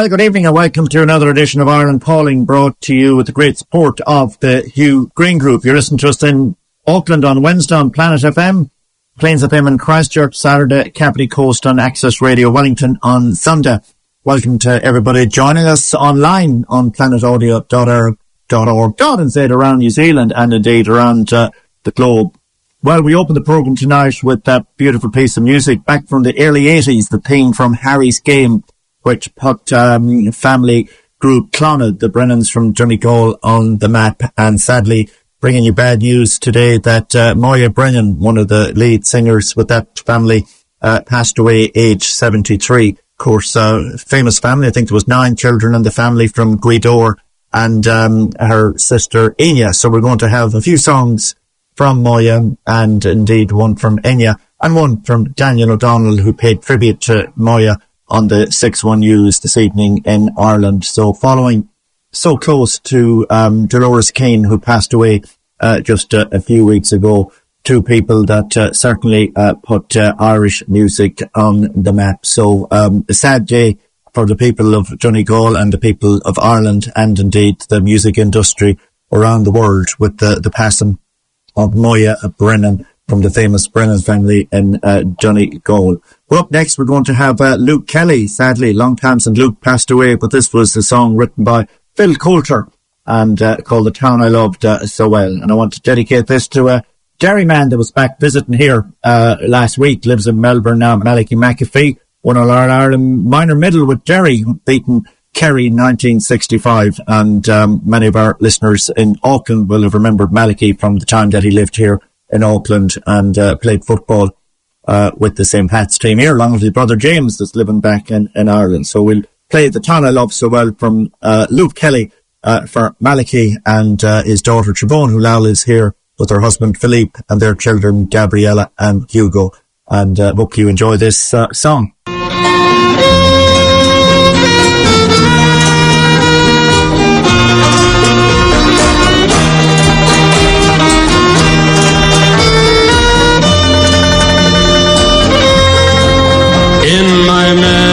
Well, good evening and welcome to another edition of Ireland Calling, brought to you with the great support of the Hugh Green Group. You're listening to us in Auckland on Wednesday on Planet FM, Plains FM in Christchurch Saturday, Capri Coast on Access Radio Wellington on Sunday. Welcome to everybody joining us online on planetaudio.org.nz around New Zealand and indeed around the globe. Well, we opened the programme tonight with that beautiful piece of music back from the early 80s, the theme from Harry's Game, which put family group Clonard, the Brennans from Donegal, on the map. And sadly, bringing you bad news today that Moya Brennan, one of the lead singers with that family, passed away age 73. Of course, famous family. I think there was 9 children in the family from Gweedore and her sister Enya. So we're going to have a few songs from Moya and indeed one from Enya and one from Daniel O'Donnell, who paid tribute to Moya on the 6-1 News this evening in Ireland. So following so close to Dolores Keane, who passed away just a few weeks ago, 2 people that certainly put Irish music on the map. So a sad day for the people of Donegal and the people of Ireland and indeed the music industry around the world with the passing of Moya Brennan from the famous Brennan family in Donegal. Well, up next we're going to have Luke Kelly. Sadly, long time since Luke passed away, but this was a song written by Phil Coulter and called The Town I Loved So Well. And I want to dedicate this to a Derry man that was back visiting here last week, lives in Melbourne now, Malachy McAfee, won All Ireland minor medal with Derry, beaten Kerry in 1965, and many of our listeners in Auckland will have remembered Malachy from the time that he lived here in Auckland and played football with the St. Pat's team here, along with his brother James that's living back in Ireland. So we'll play The Town I Love So Well from Luke Kelly for Malachy and his daughter Siobhan, who now lives here with her husband Philippe and their children Gabriella and Hugo. And hope you enjoy this song. In my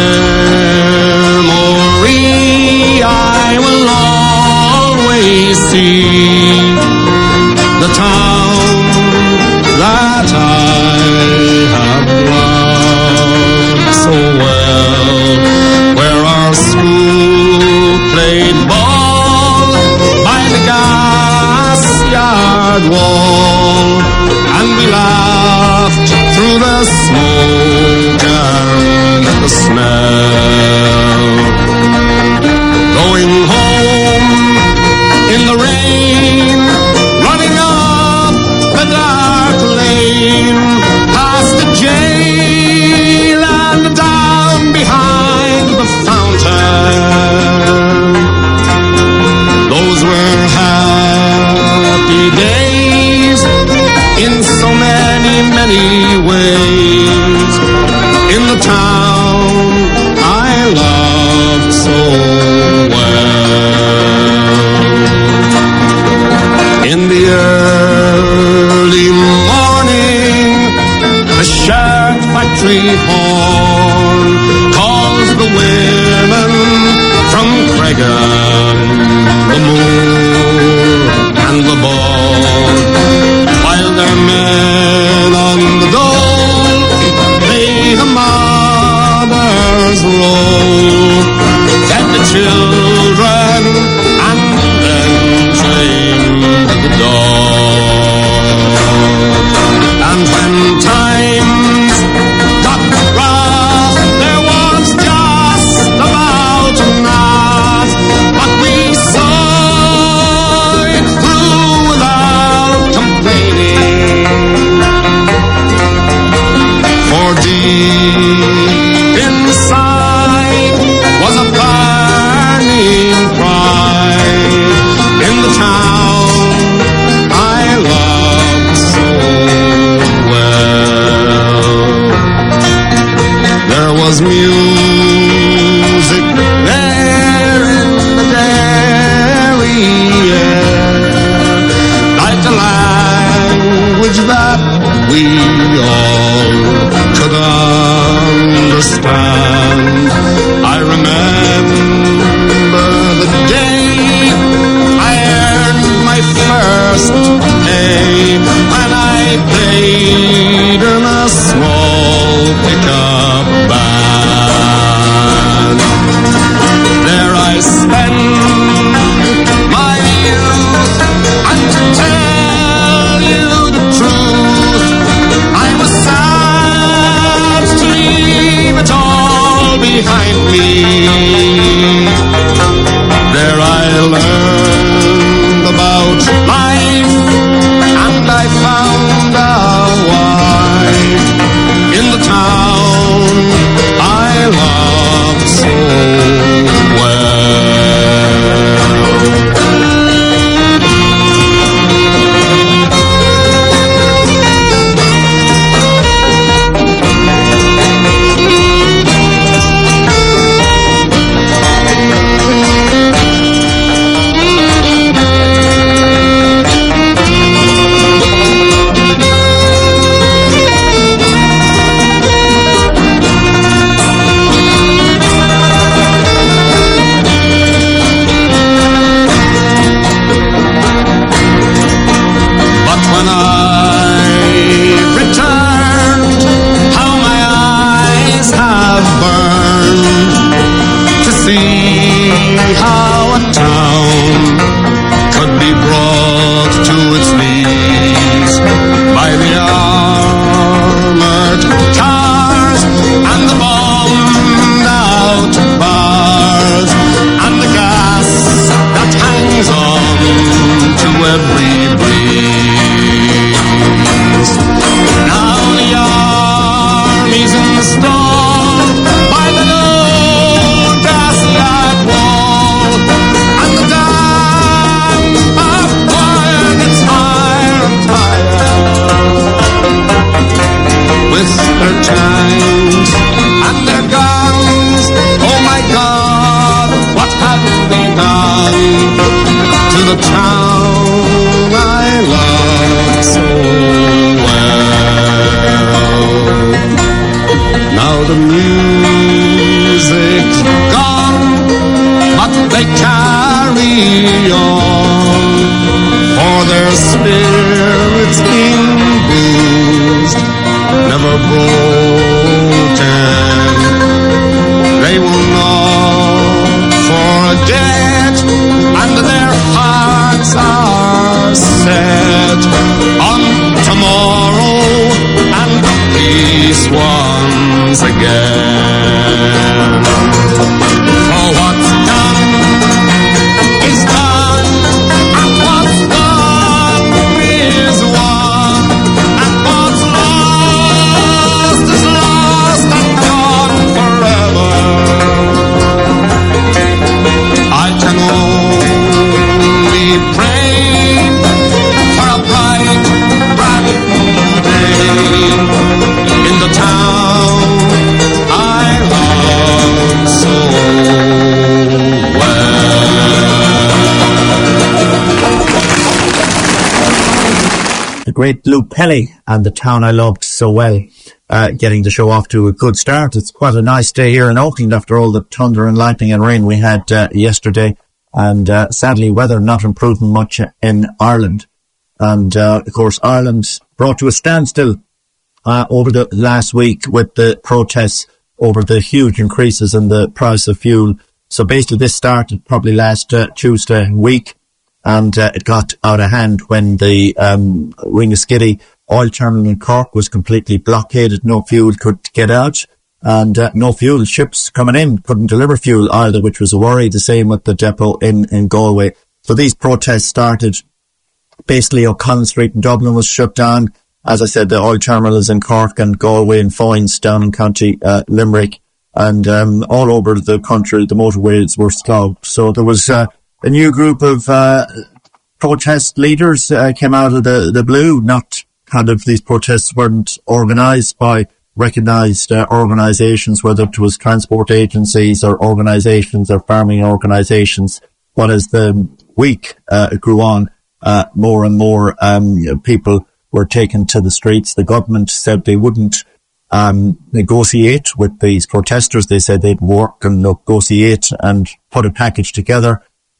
memory, I will always see the town that I have loved so well, where our school played ball by the gas yard wall, and we laughed through the smoke and the smell, going home in the rain, running up the dark lane, past the jail and down behind the fountain. Those were happy days in so many, many ways, in the town I loved so well. the town I love so well. Now the music's gone, but they carry on, for their spirits bruised, never broken. They will not forget, and their hearts are set on tomorrow and peace once again. For what's done is done, and what's done is won, and what's lost is lost and gone forever. I can only pray for a bright, bright day in the town I love so well. The great Lou Pelly and the town I loved so well, getting the show off to a good start. It's quite a nice day here in Auckland after all the thunder and lightning and rain we had yesterday, and sadly weather not improving much in Ireland. And of course Ireland brought to a standstill over the last week with the protests over the huge increases in the price of fuel. So basically this started probably last Tuesday week, and it got out of hand when the Ringaskiddy oil terminal in Cork was completely blockaded. No fuel could get out, and no fuel ships coming in couldn't deliver fuel either, which was a worry. The same with the depot in Galway. So these protests started. Basically O'Connell Street in Dublin was shut down. As I said, the oil terminals in Cork and Galway and Foynes down in County Limerick, and all over the country the motorways were clogged. So there was a new group of protest leaders came out of the blue. Not kind of, these protests weren't organised by recognised organisations, whether it was transport agencies or organisations or farming organisations. But as the week grew on, more and more people were taken to the streets. The government said they wouldn't negotiate with these protesters. They said they'd work and negotiate and put a package together,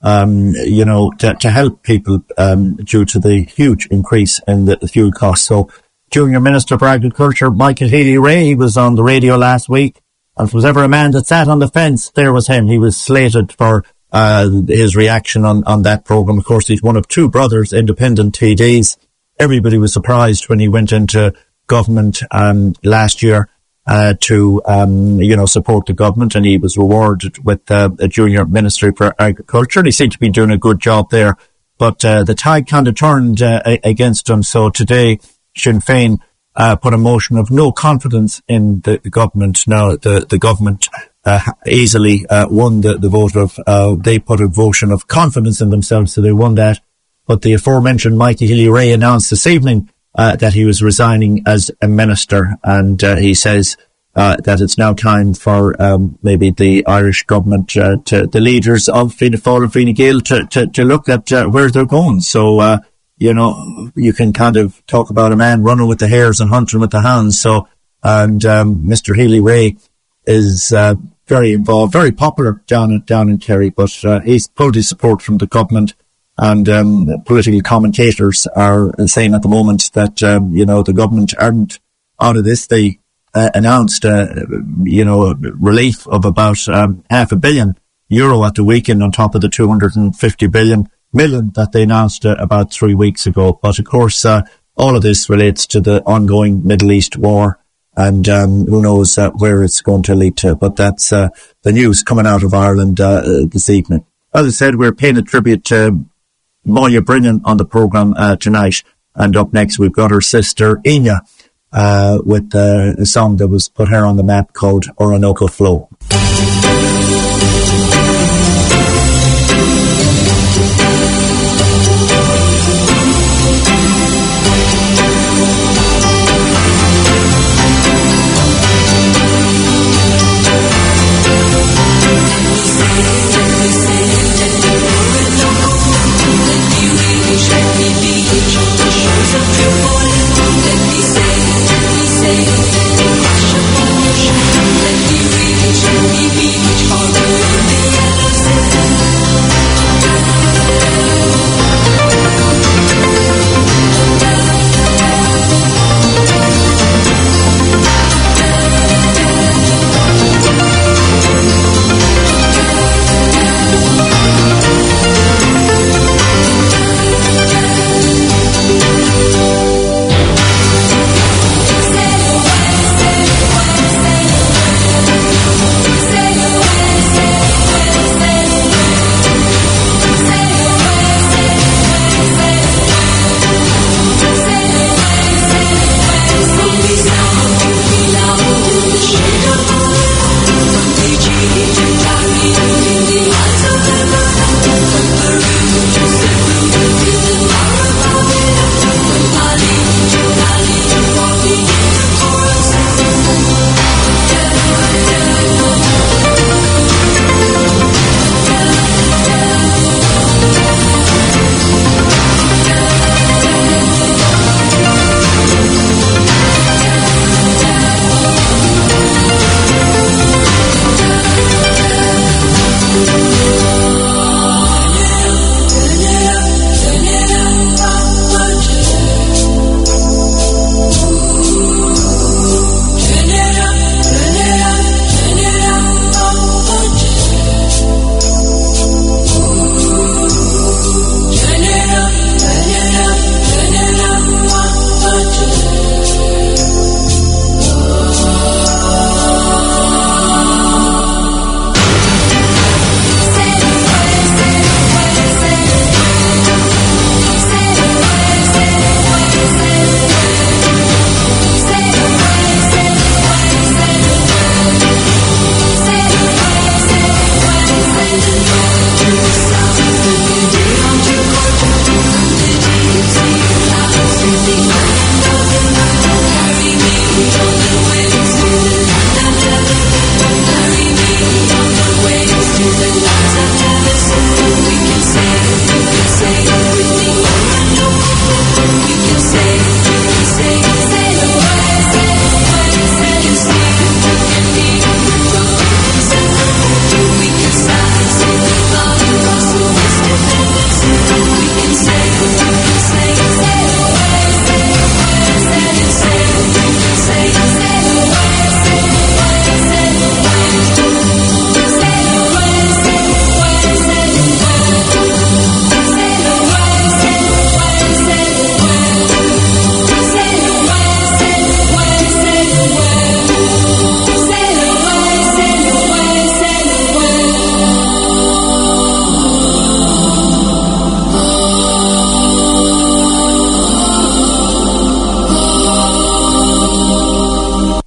to help people due to the huge increase in the fuel costs. So Junior Minister for Agriculture, Michael Healy-Rae, was on the radio last week, and if there was ever a man that sat on the fence, there was him. He was slated for his reaction on that programme. Of course, he's one of two brothers, independent TDs. Everybody was surprised when he went into government last year to support the government, and he was rewarded with a Junior Ministry for Agriculture. And he seemed to be doing a good job there, but the tide kind of turned against him. So today Sinn Féin put a motion of no confidence in the government. Now the government easily won the vote of they put a motion of confidence in themselves, so they won that. But the aforementioned Michael Healy-Rae announced this evening that he was resigning as a minister, and he says that it's now time for maybe the Irish government, the leaders of Fianna Fáil and Fine Gael to look at where they're going. So you can kind of talk about a man running with the hares and hunting with the hounds. So, and Mr. Healy-Rae is very involved, very popular down in Kerry, but he's pulled his support from the government. And political commentators are saying at the moment that the government aren't out of this. They announced relief of about €500 million at the weekend on top of the 250 million that they announced about 3 weeks ago. But of course, all of this relates to the ongoing Middle East war, and who knows where it's going to lead to. But that's the news coming out of Ireland this evening. As I said, we're paying a tribute to Moya Brennan on the programme tonight, and up next we've got her sister Enya with a song that was put her on the map called Orinoco Flow.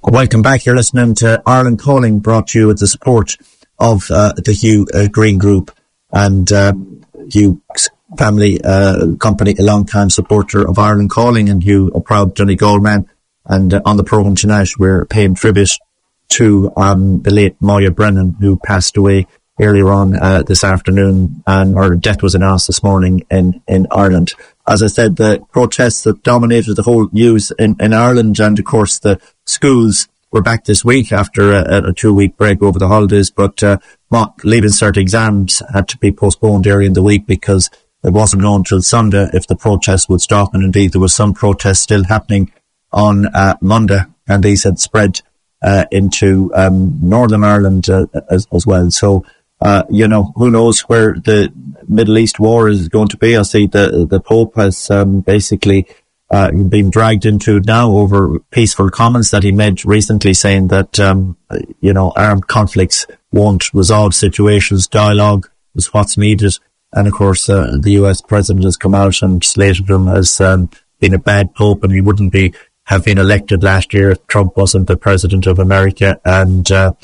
Welcome back. You're listening to Ireland Calling, brought to you with the support of the Hugh Green Group and Hugh family company, a long-time supporter of Ireland Calling, and Hugh, a proud Donegal man. And on the programme tonight, we're paying tribute to the late Moya Brennan, who passed away earlier on this afternoon, and her death was announced this morning in Ireland. As I said, the protests that dominated the whole news in Ireland, and of course the schools were back this week after a 2-week break over the holidays, but mock Leaving Cert exams had to be postponed early in the week because it wasn't known till Sunday if the protests would stop, and indeed there was some protests still happening on Monday, and these had spread into Northern Ireland as well. So who knows where the Middle East war is going to be. I see the Pope has basically been dragged into now over peaceful comments that he made recently, saying that armed conflicts won't resolve situations. Dialogue is what's needed. And of course the US president has come out and slated him as being a bad Pope, and he wouldn't have been elected last year if Trump wasn't the president of America. And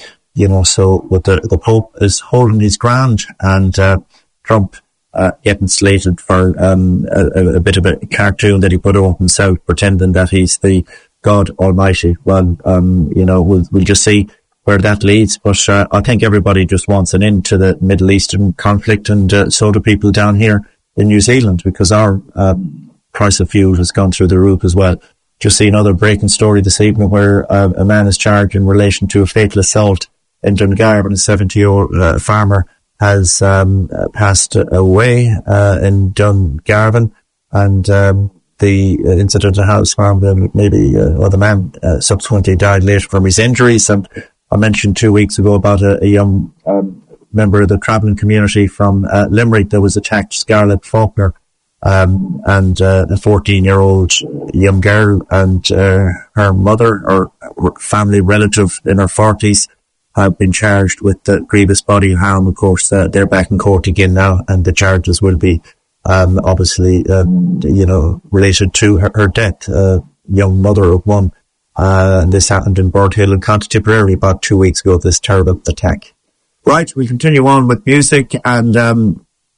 so with the Pope is holding his ground, and Trump getting slated for a bit of a cartoon that he put up himself, pretending that he's the God Almighty. Well, we'll just see where that leads. But I think everybody just wants an end to the Middle Eastern conflict, and so do people down here in New Zealand, because our price of fuel has gone through the roof as well. Just see another breaking story this evening where a man is charged in relation to a fatal assault in Dungarvan. A 70-year-old farmer has passed away in Dungarvan, and the incident at House Farm, the man subsequently died later from his injuries. And I mentioned 2 weeks ago about a young member of the travelling community from Limerick that was attacked, Scarlett Faulkner, and a 14-year-old young girl and her mother or family relative in her 40s have been charged with grievous bodily harm. Of course, they're back in court again now, and the charges will be obviously related to her death. Young mother of one, and this happened in Birdhill in County Tipperary about 2 weeks ago, this terrible attack. Right, we continue on with music, and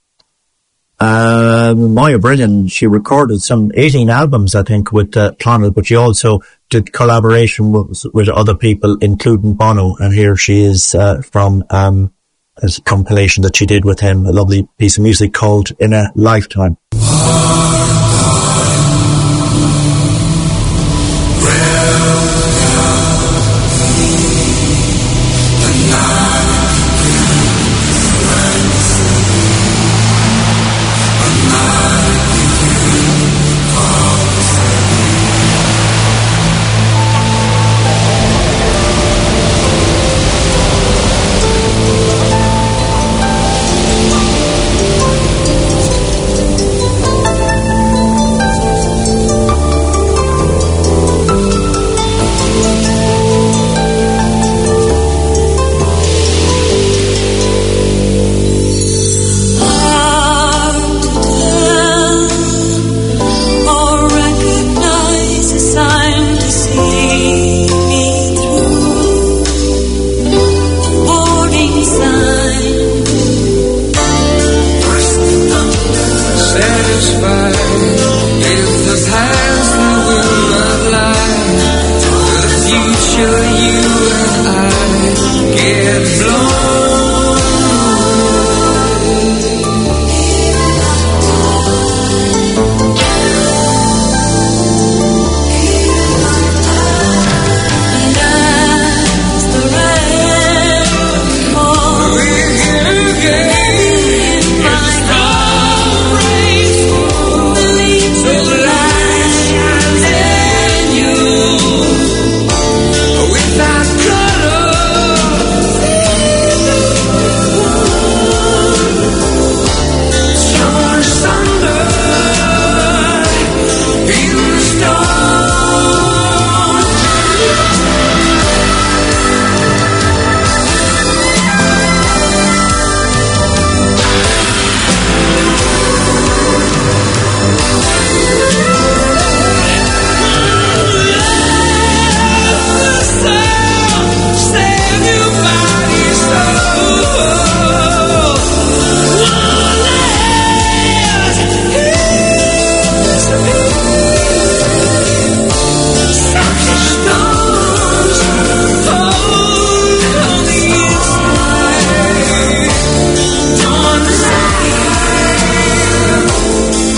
Moya Brennan, she recorded some 18 albums, I think, with Clonal, but she also did collaboration with other people, including Bono, and here she is from a compilation that she did with him, a lovely piece of music called In a Lifetime.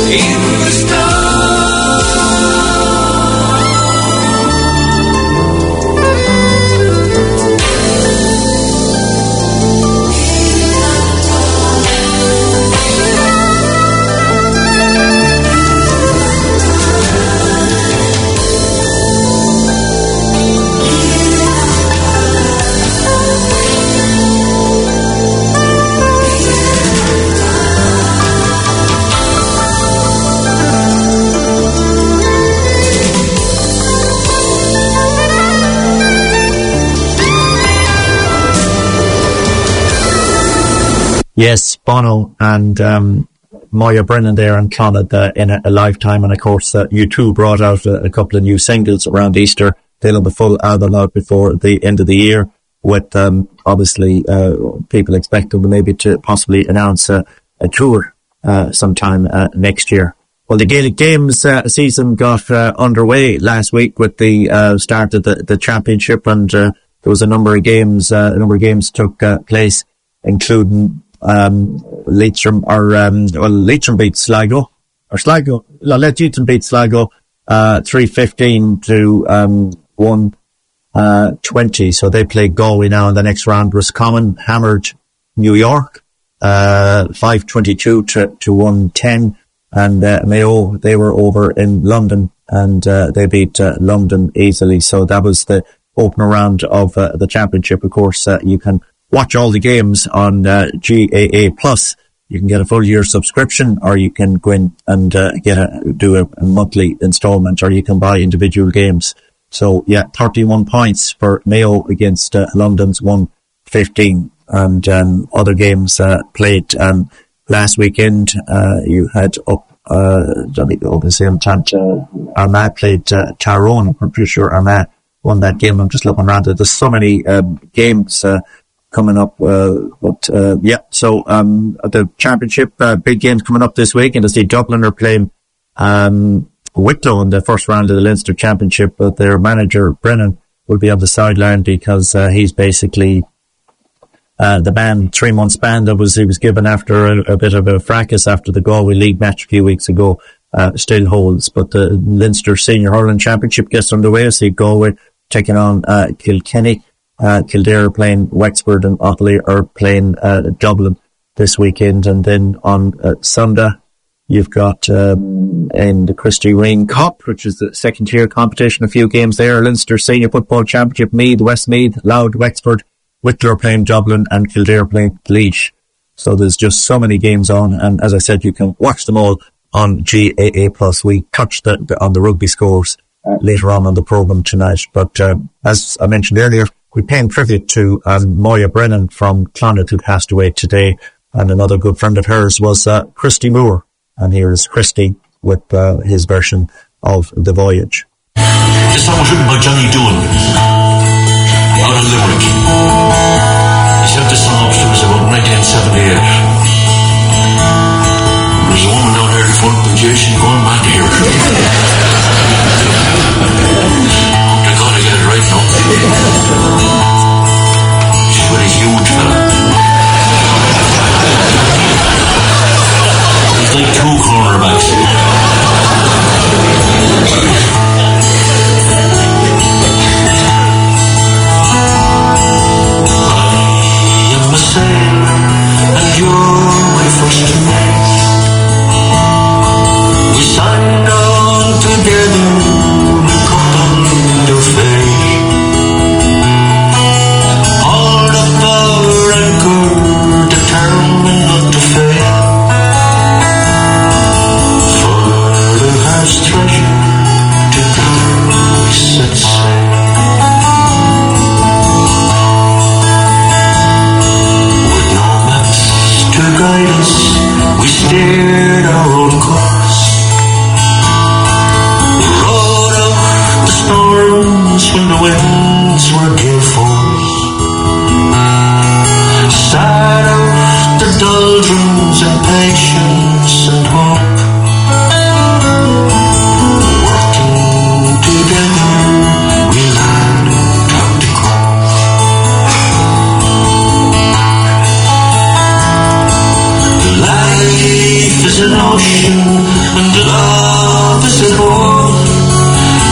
in the stars. Yes, Bono and Moya Brennan there and Clonard in a lifetime. And of course, U2 brought out a couple of new singles around Easter. They'll have a full album out before the end of the year with, obviously, people expect them maybe to possibly announce a tour sometime next year. Well, the Gaelic Games season got underway last week with the start of the championship, and there was a number of games took place, including Leitrim beat Sligo, Leitrim beat Sligo 3-15 to 1-20. So they play Galway now in the next round. Roscommon hammered New York 5-22 to 1-10, and Mayo, they were over in London and they beat London easily. So that was the opener round of the championship. Of course, you can watch all the games on GAA Plus. You can get a full year subscription, or you can go in and do a monthly installment, or you can buy individual games. So yeah, 31 points for Mayo against London's 115. And other games played last weekend. You had Armagh played Tyrone. I'm pretty sure Armagh won that game. I'm just looking around. There's so many games coming up, so the championship, big games coming up this week, and to see Dublin are playing Wicklow in the first round of the Leinster Championship, but their manager Brennan will be on the sideline because he's basically the ban, 3 months ban he was given after a bit of a fracas after the Galway League match a few weeks ago still holds. But the Leinster Senior Hurling Championship gets underway. I see Galway taking on Kilkenny. Kildare are playing Wexford, and Offaly are playing Dublin this weekend. And then on Sunday, you've got in the Christy Ring Cup, which is the second tier competition, a few games there. Leinster Senior Football Championship, Meath, Westmeath, Louth, Wexford, Wicklow are playing Dublin, and Kildare playing Laois. So there's just so many games on, and as I said, you can watch them all on GAA Plus. We touched on the rugby scores later on the programme tonight. But as I mentioned earlier, we're paying tribute to Moya Brennan from Clonard, who passed away today, and another good friend of hers was Christy Moore. And here's Christy with his version of The Voyage. This song was written by Johnny Doon out of Limerick. He sent this song up to us about 1978. There's a woman down here in front of the Jason going mad to hear her. I gotta get it right now. She's with a huge fella. He's like 2 cornerbacks. And you're my first mate. We signed on to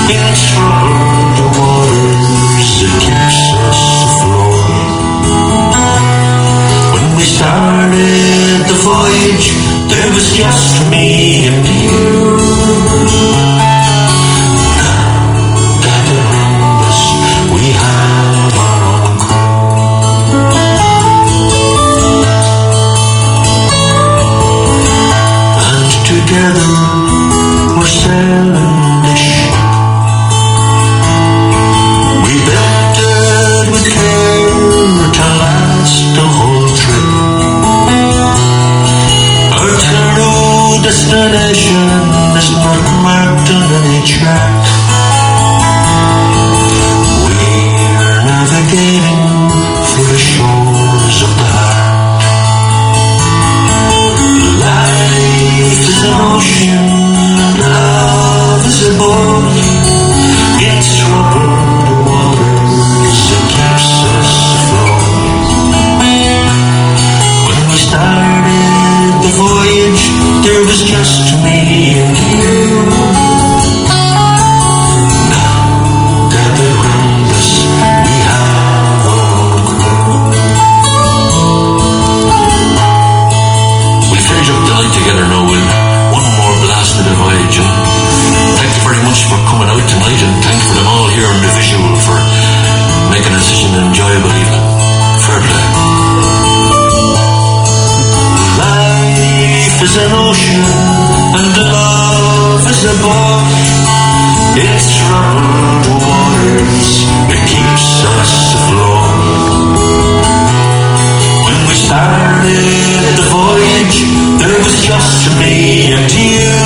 in troubled waters that keeps us afloat. When we started the voyage, there was just me and you. Now, gathered round us, we have our own crew. And together, we're sailing the ship. We built it with care to last the whole trip. Our true destination is not marked on any track. We're navigating through the shores of the heart. Life is an ocean, love is a boat. It's troubled waters that keeps us afloat. When we started the voyage, there was just me and you. Now, gathered round us, we have our own crew. We finish up the night together now with one more blast of the voyage. Thank you very much for coming out tonight, and thank you for them all here on the visual for making it such an enjoyable evening. Fair play. Life is an ocean, and love is a boat. It's troubled waters that keeps us afloat. When we started the voyage, there was just me and you.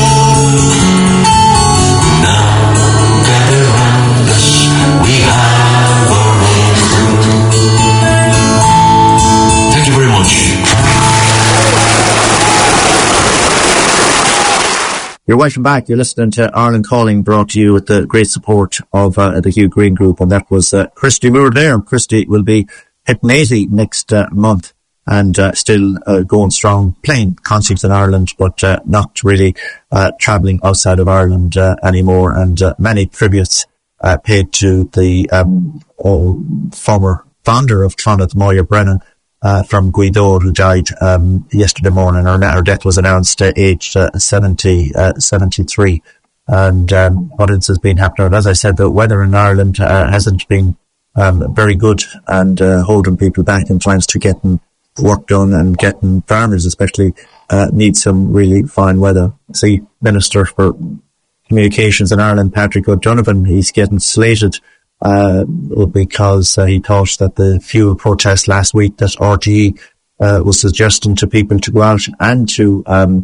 Now, gather round us, we have our own crew. Thank you very much. You're welcome back. You're listening to Ireland Calling, brought to you with the great support of the Hugh Green Group, and that was Christy Moore there. Christy will be hitting 80 next month, and still going strong, playing concerts in Ireland, but not really travelling outside of Ireland anymore. And many tributes paid to the former founder of Clonard, Moya Brennan, from Guido, who died yesterday morning. Her death was announced at age 73. And what else has been happening? As I said, the weather in Ireland hasn't been very good, and holding people back in trying to getting work done, and getting farmers especially need some really fine weather. See, Minister for Communications in Ireland, Patrick O'Donovan, he's getting slated because he thought that the fuel protest last week that RTE was suggesting to people to go out and to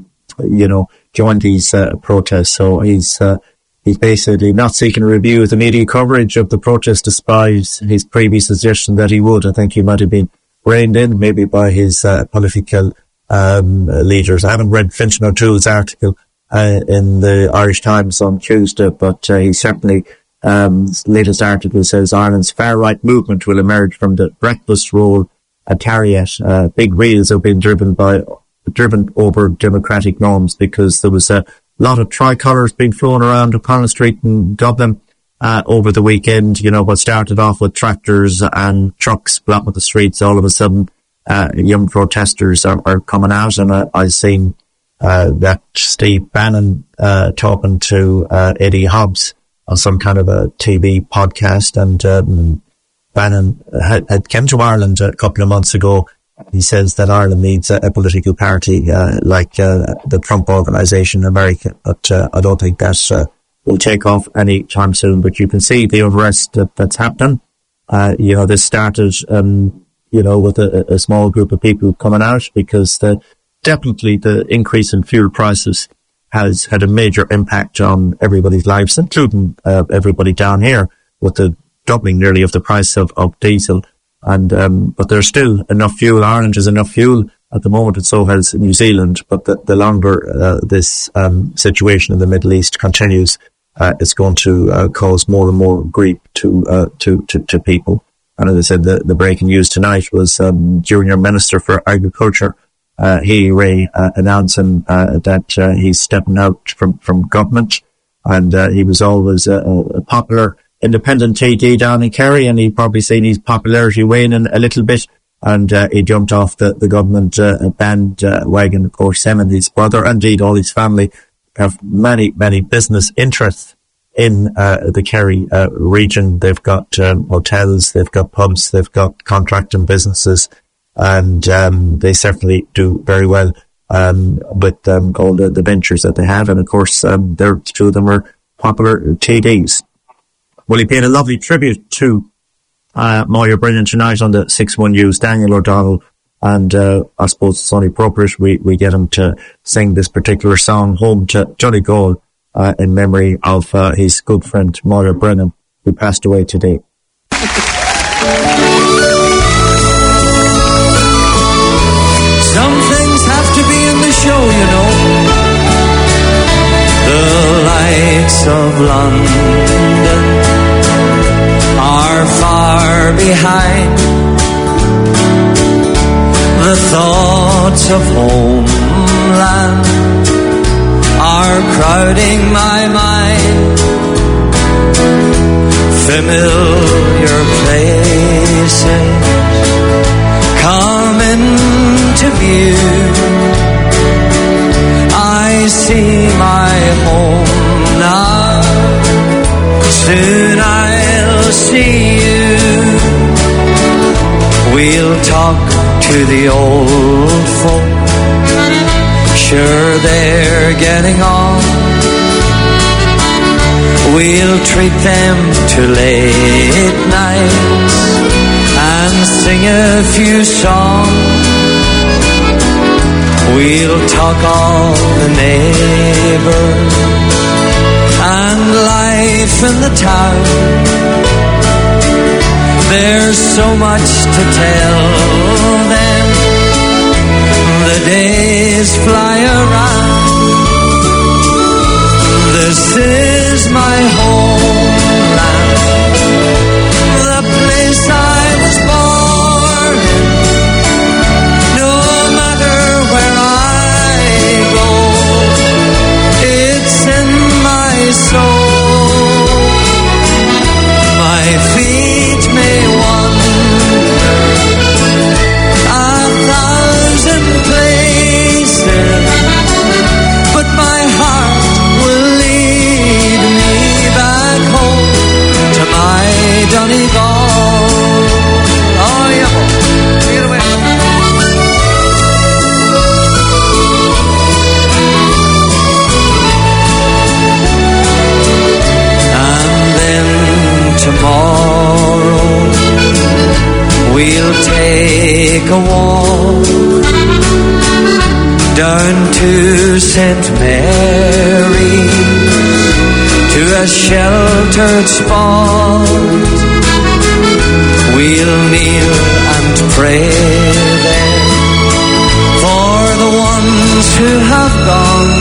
join these protests. So he's basically not seeking a review of the media coverage of the protest, despite his previous suggestion that he would. I think he might have been reined in maybe by his political leaders. I haven't read Fintan O'Toole's article in the Irish Times on Tuesday, but he certainly, latest article says Ireland's far-right movement will emerge from the breakfast roll at Tariet. Big wheels have been driven over democratic norms, because there was a lot of tricolours being flown around O'Connell Street in Dublin over the weekend. You know, what started off with tractors and trucks blocking the streets, all of a sudden young protesters are coming out, and I've seen that Steve Bannon talking to Eddie Hobbs on some kind of a TV podcast, and Bannon had come to Ireland a couple of months ago. He says that Ireland needs a political party like the Trump Organization in America, but I don't think that will take off any time soon. But you can see the unrest that's happening. This started with a small group of people coming out, because definitely the increase in fuel prices has had a major impact on everybody's lives, including everybody down here, with the doubling nearly of the price of diesel. And but there's still enough fuel. Ireland has enough fuel at the moment, and so has New Zealand. But the longer this situation in the Middle East continues, it's going to cause more and more grief to people. And as I said, the breaking news tonight was Junior Minister for Agriculture, Healy Rae, announcing that he's stepping out from government. And he was always a popular independent TD down in Kerry, and he'd probably seen his popularity waning a little bit, and he jumped off the government bandwagon. Of course, him and his brother, indeed all his family, have many business interests in the Kerry region. They've got hotels, they've got pubs, they've got contracting businesses, and they certainly do very well with all the ventures that they have. And of course, two of them are popular TDs. Well, he paid a lovely tribute to Moya Brilliant tonight on the 6-1 News, Daniel O'Donnell, and I suppose it's only appropriate we get him to sing this particular song, Home to Donegal, in memory of his good friend Moya Brennan, who passed away today. Some things have to be in the show, you know. The lights of London are far behind. The thoughts of homeland are crowding my mind. Familiar places come into view. I see my home now. Soon I'll see you. We'll talk to the old folk. Sure they're getting on. We'll treat them to late nights and sing a few songs. We'll talk of the neighbors and life in the town. There's so much to tell them. The days fly around. This is my homeland, the place I was born. No matter where I go, it's in my soul. My feet may wander 1,000 places, but my heart will lead me back home to my Donegal. Oh yeah, take it away. And then tomorrow we'll take a walk down to St. Mary, to a sheltered spot. We'll kneel and pray there for the ones who have gone,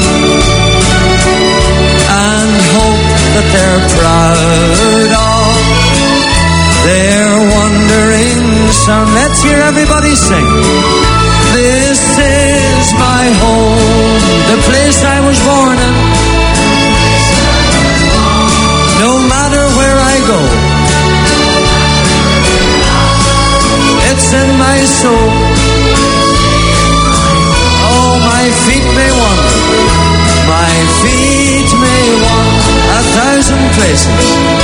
and hope that they're proud of their wandering son. Let's hear everybody sing. This is my home, the place I was born in. No matter where I go, it's in my soul. Oh, my feet may wander, my feet may wander 1,000 places.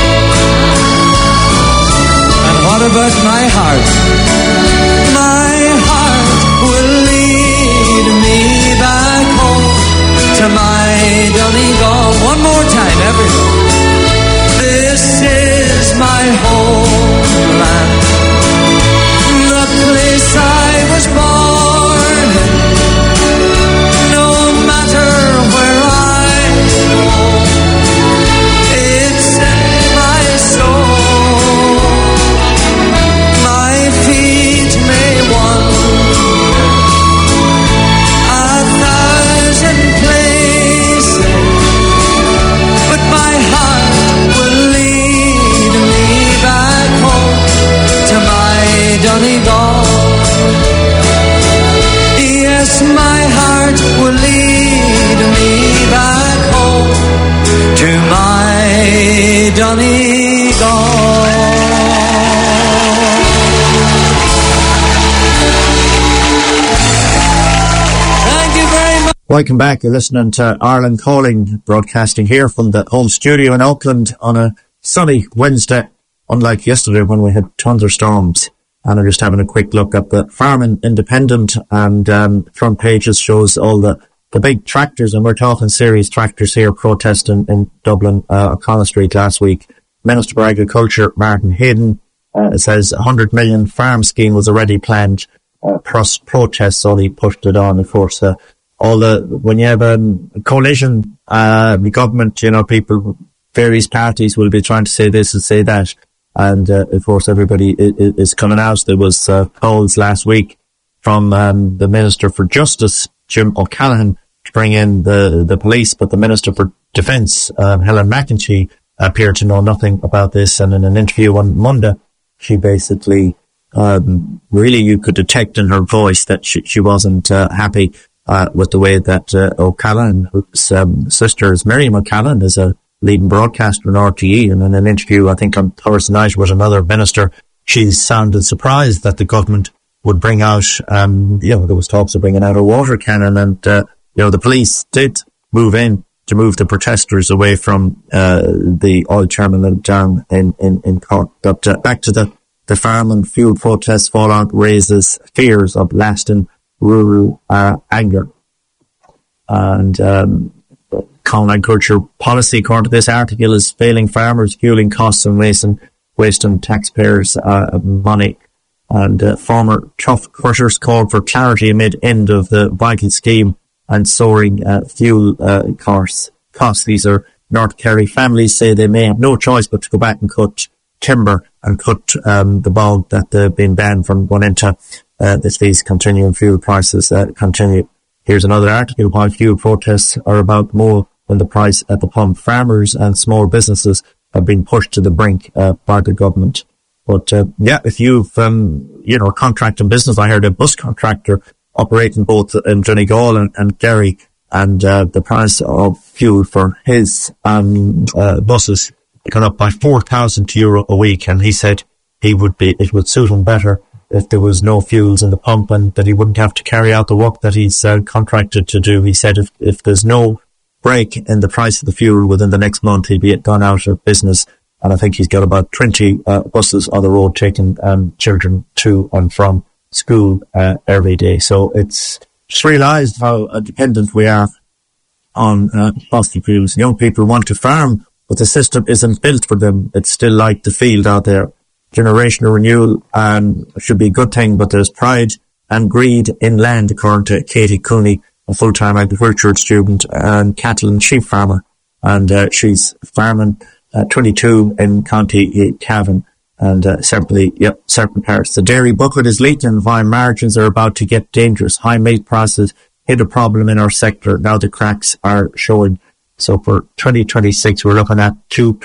And what about my heart? My heart will lead me back home to my Donegal. One more time, everybody. This is my homeland, the place I was born in. No matter where I go, it's in my soul. My feet Welcome back. You're listening to Ireland Calling, broadcasting here from the home studio in Auckland on a sunny Wednesday, unlike yesterday when we had thunderstorms. And I'm just having a quick look at the Farming Independent, and front pages shows all the big tractors, and we're talking serious tractors here protesting in Dublin, O'Connell Street last week. Minister for Agriculture, Martin Hayden, says 100 million farm scheme was already planned, plus protests, so he pushed it on. Of course, when you have a coalition, government, people, various parties will be trying to say this and say that. And, of course, everybody is coming out. There was, calls last week from, the Minister for Justice, Jim O'Callaghan, to bring in the police, but the Minister for Defence, Helen McEntee, appeared to know nothing about this. And in an interview on Monday, she basically, really you could detect in her voice that she wasn't, happy with the way that O'Callaghan, whose sister is Miriam O'Callaghan, is a leading broadcaster in RTE, and in an interview, I think on Thursday night with another minister, she sounded surprised that the government would bring out, there was talks of bringing out a water cannon, and, the police did move in to move the protesters away from the oil terminal down in Cork. But back to the farm and fuel protest fallout raises fears of lasting rural anger. And common agriculture policy, according to this article, is failing farmers, fueling costs and wasting taxpayers' money. And former tough crushers called for clarity amid end of the Viking scheme and soaring fuel costs. These are North Kerry families say they may have no choice but to go back and cut timber and cut the bog that they've been banned from going into if these continuing fuel prices continue. Here's another article: why fuel protests are about more than the price at the pump. Farmers and small businesses have been pushed to the brink by the government. But if you've a contracting business, I heard a bus contractor operating both in Donegal and Derry, and the price of fuel for his buses gone up by €4,000 a week, and he said it would suit him better if there was no fuels in the pump, and that he wouldn't have to carry out the work that he's contracted to do. He said if there's no break in the price of the fuel within the next month, he'd be gone out of business. And I think he's got about 20 buses on the road taking children to and from school every day. So it's just realised how dependent we are on fossil fuels. Young people want to farm, but the system isn't built for them. It's still like the field out there. Generational renewal should be a good thing, but there's pride and greed in land, according to Katie Cooney, a full-time agriculture student and cattle and sheep farmer. And she's farming 22 in County Cavan and certain parts. The dairy bucket is leaking while margins are about to get dangerous. High milk prices hit a problem in our sector. Now the cracks are showing. So for 2026, we're looking at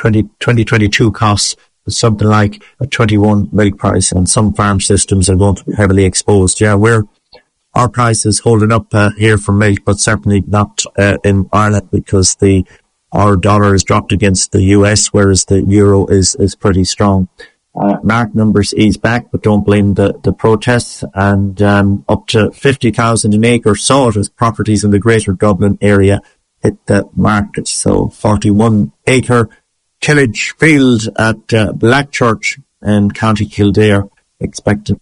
2022 costs with something like a 21 milk price, and some farm systems are going to be heavily exposed. Yeah, our price is holding up here for milk, but certainly not in Ireland, because our dollar is dropped against the US, whereas the euro is pretty strong. Market numbers ease back, but don't blame the protests. And up to 50,000 an acre sold as properties in the Greater Dublin area hit the market. So 41 acre tillage field at Blackchurch in County Kildare expected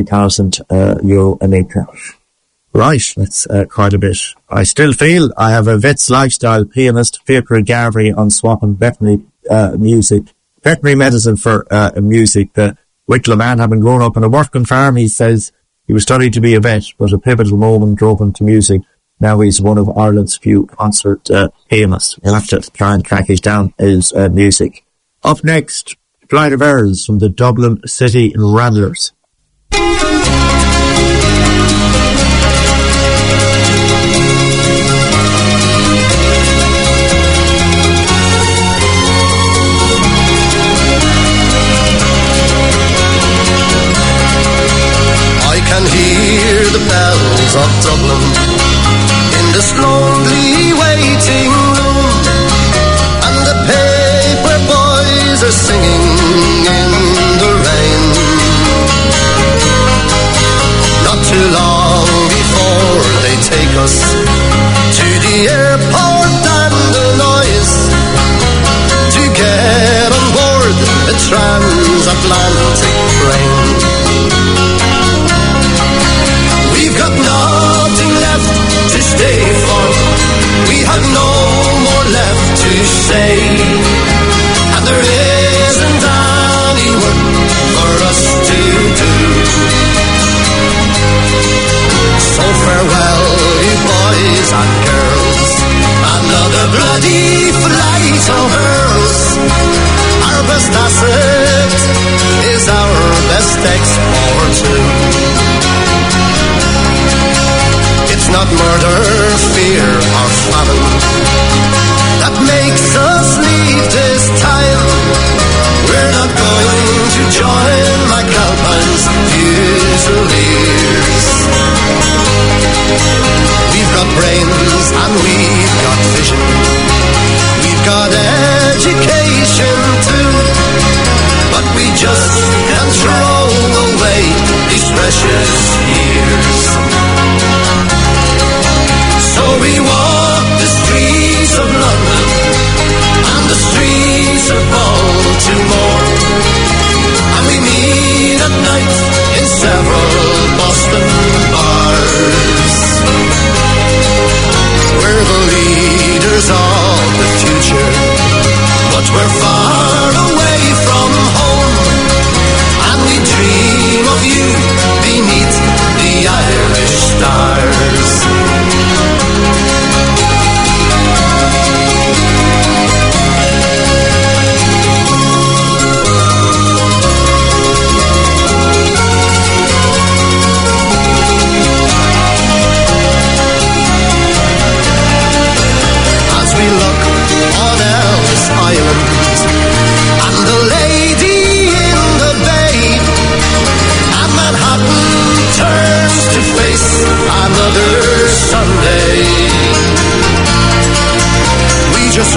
€50,000 an acre. Right, that's quite a bit. I still feel I have a vet's lifestyle. Pianist Fiacre Garvey on swapping veterinary medicine for music. The Wicklow man, having grown up on a working farm, he says he was studying to be a vet, but a pivotal moment drove him to music. Now he's one of Ireland's few concert pianists. You'll have to try and track it down, his music. Up next, Flight of Airs from the Dublin City Rattlers. Can hear the bells of Dublin in this lonely waiting room, and the paper boys are singing in the rain.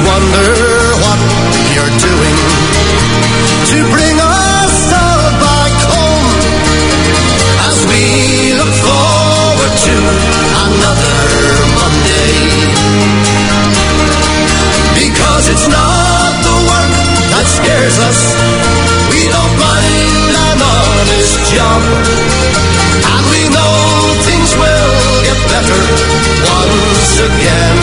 wonder what you're doing to bring us all back home, as we look forward to another Monday. Because it's not the work that scares us, we don't mind an honest job, and we know things will get better once again.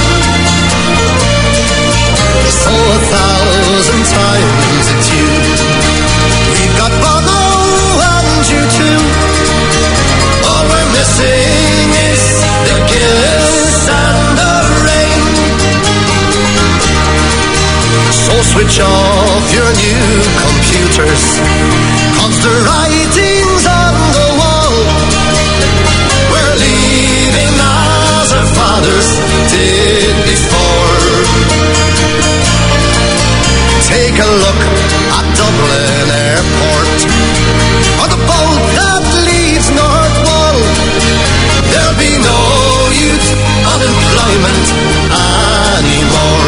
So 1,000 times it's you, we've got Bono and you too. All we're missing is the kiss and the rain. So switch off your new computers, 'cause the writing's on the wall. We're leaving as our fathers did before. Take a look at Dublin Airport, or the boat that leaves North Wall. There'll be no youth unemployment anymore,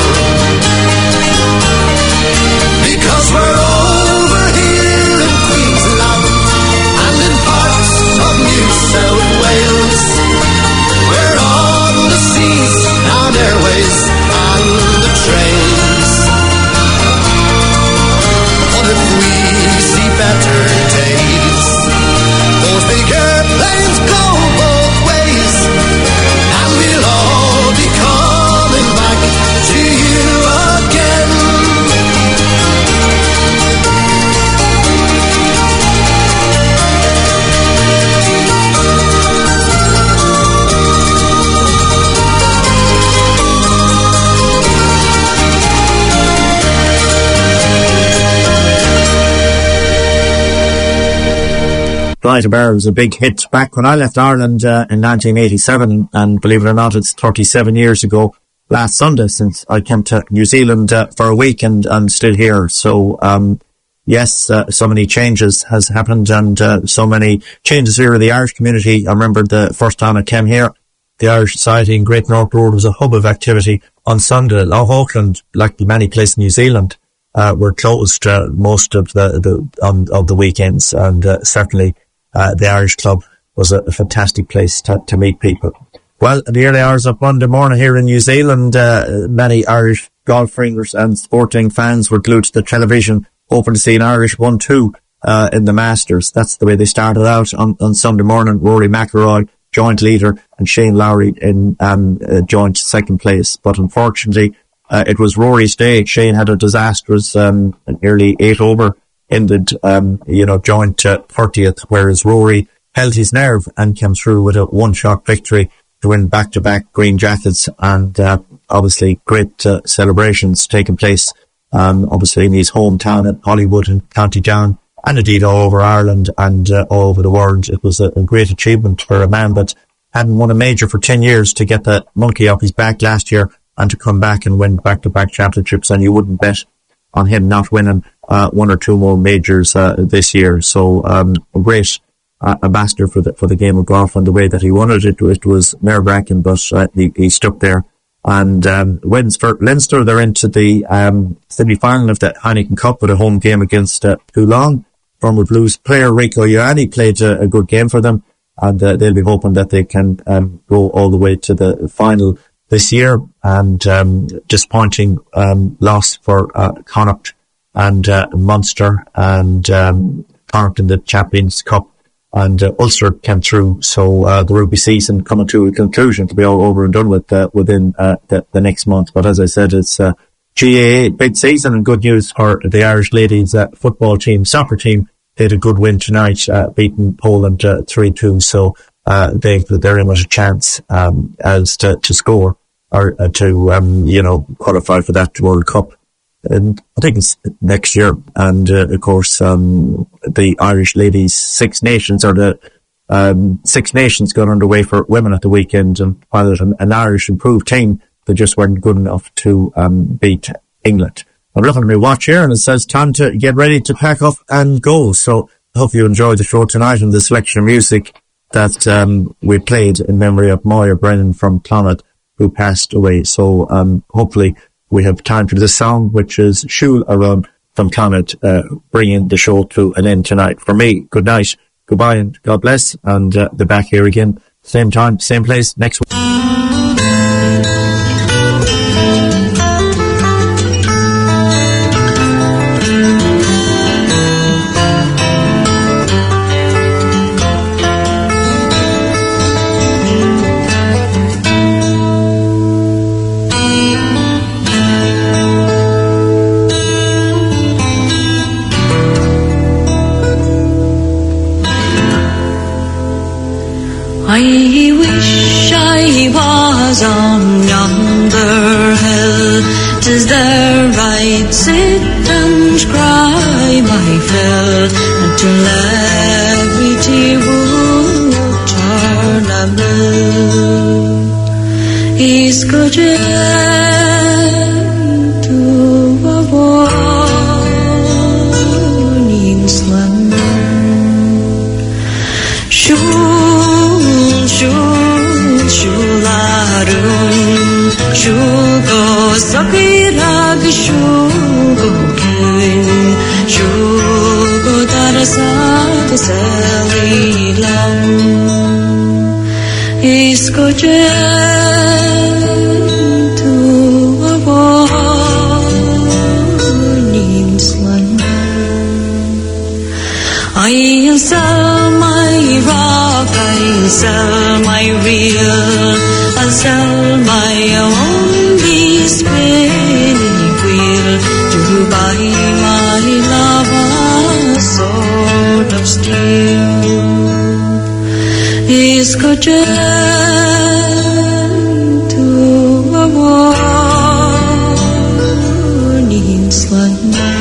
because we're over here in Queensland and in parts of New South Wales. We're on the seas and airways and the trains. But if we see better days, those big airplanes go both ways, and we'll all be coming back to you again. Flight of Air was a big hit back when I left Ireland in 1987, and believe it or not, it's 37 years ago last Sunday since I came to New Zealand for a week, and I'm still here. So yes, so many changes has happened, and so many changes here in the Irish community. I remember the first time I came here, the Irish Society in Great North Road was a hub of activity on Sunday. Lough Auckland, like many places in New Zealand, were closed most of the weekends, and certainly the Irish Club was a fantastic place to meet people. Well, in the early hours of Monday morning here in New Zealand, many Irish golfers and sporting fans were glued to the television, hoping to see an Irish 1-2 in the Masters. That's the way they started out on Sunday morning. Rory McIlroy, joint leader, and Shane Lowry in joint second place. But unfortunately, it was Rory's day. Shane had a disastrous nearly 8 over. Ended, joint 30th, whereas Rory held his nerve and came through with a one-shot victory to win back-to-back green jackets, and obviously great celebrations taking place, obviously in his hometown at Hollywood in County Down, and indeed all over Ireland and all over the world. It was a great achievement for a man that hadn't won a major for 10 years to get the monkey off his back last year and to come back and win back-to-back championships, and you wouldn't bet on him not winning one or two more majors this year. So a great ambassador for the game of golf and the way that he won it. It was nerve-wracking, but he stuck there. And wins for Leinster. They're into the semi-final of the Heineken Cup with a home game against Toulon. Former Blues player Rico Ioane played a good game for them, and they'll be hoping that they can go all the way to the final this year. And disappointing loss for Connacht and Munster, and Connacht in the Champions Cup, and Ulster came through. So the rugby season coming to a conclusion to be all over and done with within the next month. But as I said, it's GAA big season, and good news for the Irish ladies football team, soccer team. They had a good win tonight, beating Poland 3-2. So they're in with a chance as to score or to qualify for that World Cup. And I think it's next year. And of course the Irish ladies Six Nations, or the Six Nations, got underway for women at the weekend, and while it an Irish improved team, they just weren't good enough to beat England. I'm looking at my watch here, and it says time to get ready to pack up and go. So I hope you enjoyed the show tonight and the selection of music that we played in memory of Moya Brennan from Clonard, who passed away. So hopefully we have time for this song, which is Shul Aram from Connacht, bringing the show to an end tonight. For me, good night, goodbye, and God bless. And they're back here again, same time, same place, next week. I wish I was on yonder hill, 'tis there I'd sit and cry my fill, until every tear would turn a mill. He's good to a warning slam. Shularum, shugo sakirag, shugo kin, shugo darasak selilam. Isko to a warning slam. I'll sell my rock, I'll sell my reel, I'll sell my only spinning wheel, to buy my love a sword of steel. Is good to a warning slam.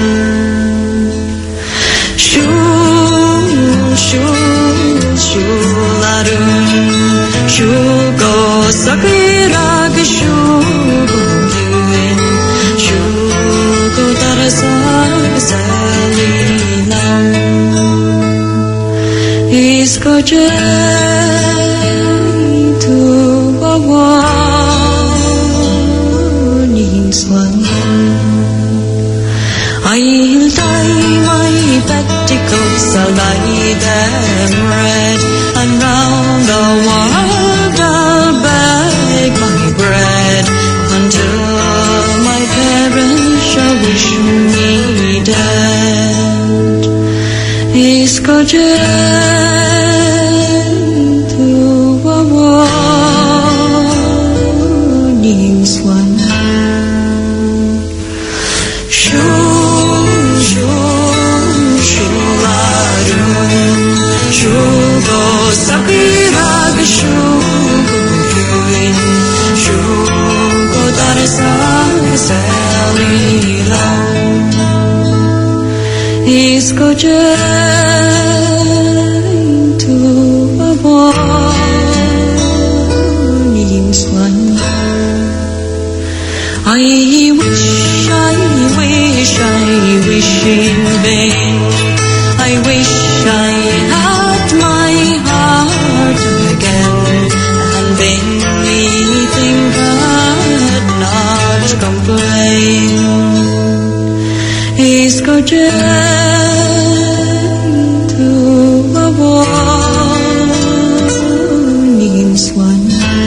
Shularum, shugo sakirag, shugo kin, shugo darasak selilam. Isko to a warning slam. I'll dye my petticoats, I'll dye them red, and round the world I'll beg my bread, until my parents shall wish me dead. Isko to a warning slam. Shugo sakirag, shugo kin, shugo darasak selilam. Isko to a warning slam. I wish in vain, I wish I had my heart again, and then anything had not complain. He's good to a warning swan.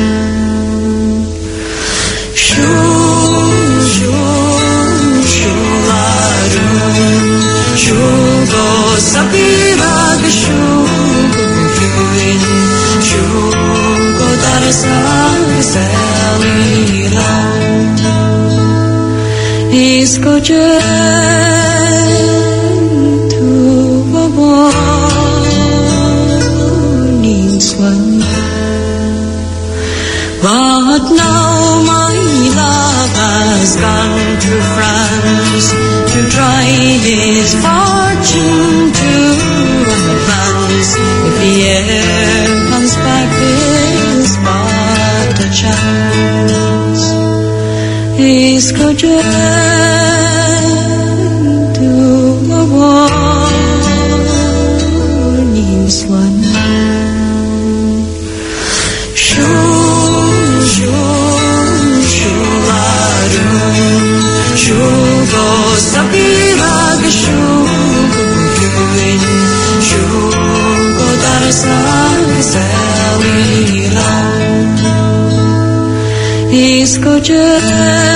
Shugo sakirag, shugo kin, shugo darasak selilam. Isko to a warning swan. But now my love has gone to France, to try his fortune to advance. If he ever comes back, there's but a chance. He's good to a warning swan. Shularum, Let's go journeying